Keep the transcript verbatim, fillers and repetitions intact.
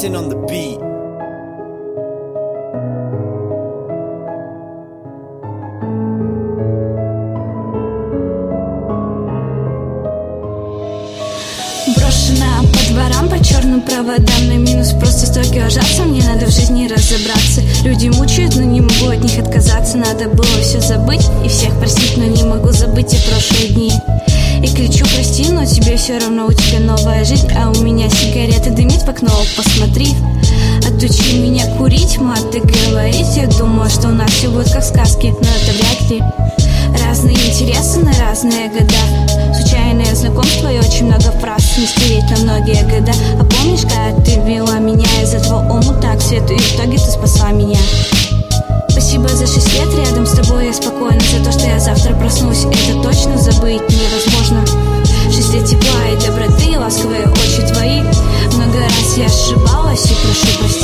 Jason on the beat. Брошена по дворам, по черным проводам. На минус просто стойки ложатся. Мне надо в жизни разобраться. Люди мучают, но не могу от них отказаться. Надо было все забыть и всех простить, но не могу забыть и прошлые дни. И кричу: прости, но тебе все равно, у тебя новая жизнь. А у меня сигарета дымит в окно, посмотри. Отучи меня курить, маты говорить. Я думала, что у нас все будет как в сказке, но это вряд ли. Разные интересы на разные года. Случайное знакомство и очень много фраз. Не стереть на многие года. А помнишь, когда ты вела меня из этого омута к свету, и в итоге ты спасла меня? Спасибо за шесть лет рядом с тобой, я спокойна. За то, что я завтра проснусь, это точно забыть невозможно. Шесть лет тепла и доброты, ласковые очи твои. Много раз я ошибалась и прошу простить.